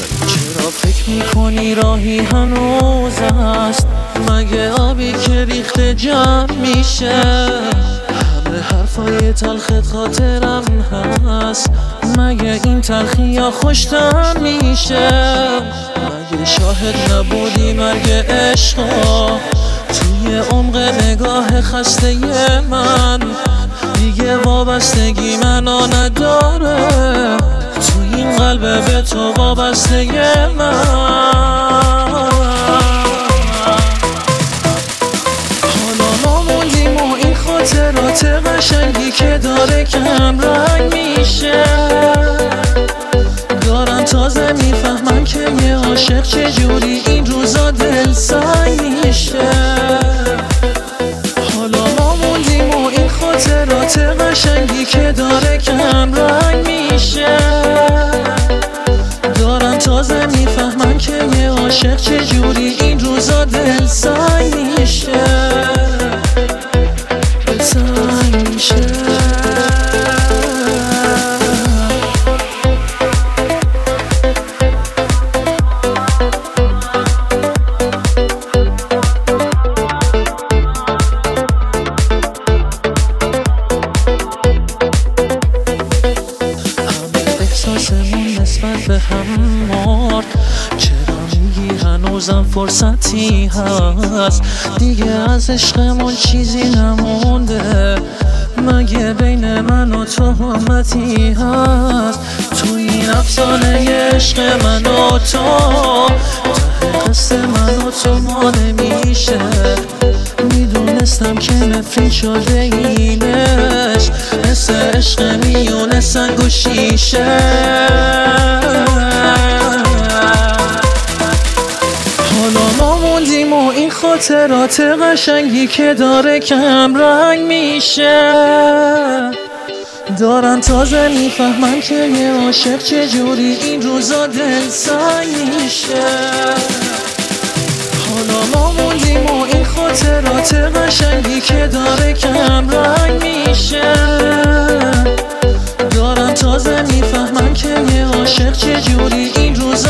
چرا فکر میکنی راهی هنوز است؟ مگه آبی که ریخته جمع میشه؟ همه حرفای تلخت خاطرم هست، مگه این تلخی یا خوشتم میشه؟ مگه شاهد نبودی مرگ عشقا توی عمق نگاه خسته من؟ دیگه وابستگی منو نداره تو این قلب به تو وابسته من. حالا ما موندیم و این خاطرات قشنگی که داره کم رنگ میشه. دارم تازه میفهمم که یه عاشق چجوری این روزا دل سنگ میشه. حالا ما موندیم و این خاطرات قشنگی که داره کم رنگ میشه. دارم تازه میفهمم که یه عاشق چجوری این روزا دل سنگ میشه. دل سنگ میشه. احساسمون نسبت به هم مرد، چرا میگی هنوزم فرصتی هست؟ دیگه از عشقمون چیزی نمونده، مگه بین من و تو همتی هست؟ تو این افسانه عشق من و تو ته قصه من و تو ما نمیشه. میدونستم که نفرین شده این عشق، مثل عشق میونه سنگ و شیشه. حالا ما موندیم و این خاطرات قشنگی که داره کم رنگ میشه. دارم تازه میفهمم که یه عاشق چجوری این روزا دل سنگ میشه. حالا ما موندیم و این خاطرات قشنگی که داره کم رنگ میشه. دارم تازه میفهمم که یه عاشق چجوری این روزا